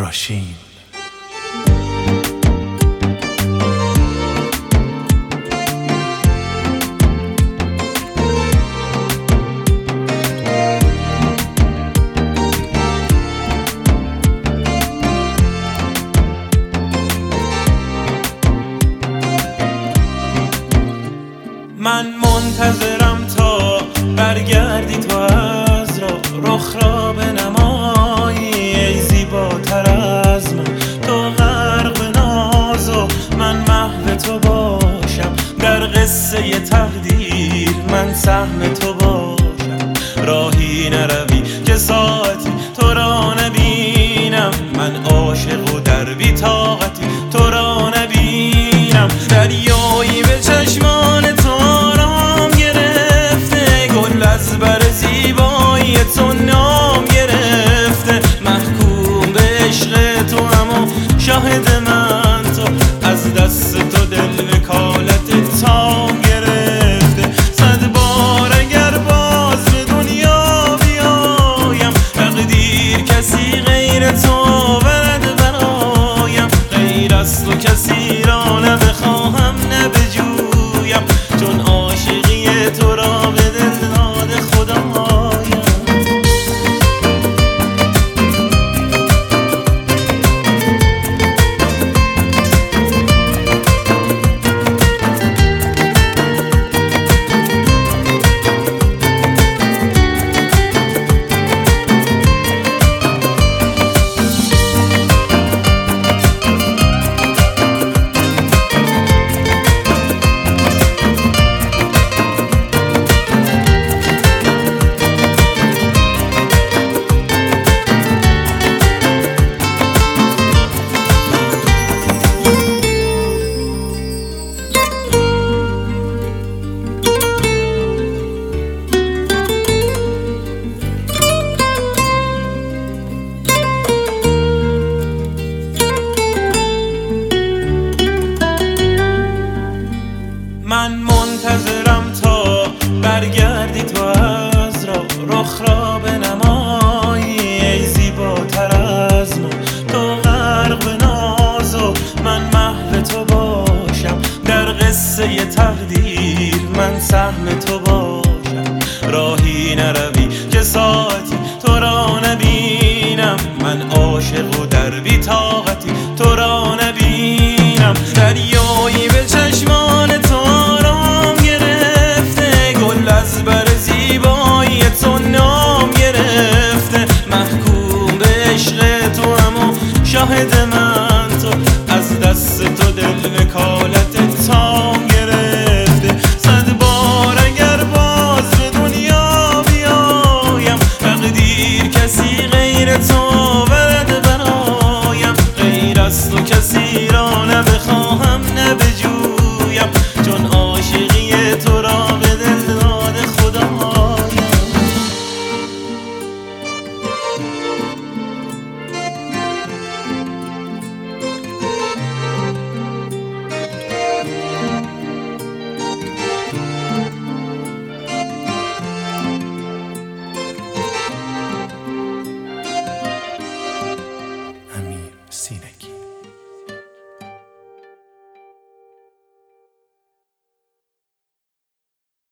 راشین. من منتظرم تا برگردی تو از رخ را بنمایی، ای زیباتر از من تو غرق به ناز و من محو تو باشم. در قصه تقدیر من سهم تو باشم. راهی نروی که ساعتی تو را نبینم، من عاشق و در بی طاقتی تو را نبینم. دریایی به چشمان تو آرام گرفته، گل از بر زیبایی تو نام گرفته. محکوم به عشق تو اما شاهد من تو، از دست تو دل وکالت تام گرفته. 100 بار اگر باز به دنیا بیایم، تقدیر کسی غیر تو آورد برایم. غیر از تو کسی را نه بخواهم نه بجویم، چون عاشقی تو را به دل داده خدایم. من منتظرم تا برگردی تو از رخ را بنمایی، ای زیباتر از من تو غرق به ناز و من محو تو باشم. در قصه تقدیر من سهم تو باشم. راهی نروی که ساعتی تو را نبینم، من عاشق و در بی طاقتی تو را نبینم. دریایی به چشمان تو آرام گرفته، گل از بر زیبایی تو نام گرفته. محکوم به عشق تو اما شاهد من تو، از دست تو دل وکالت تام گرفته. 100 بار اگر باز به دنیا بیایم، تقدیر کسی غیر تو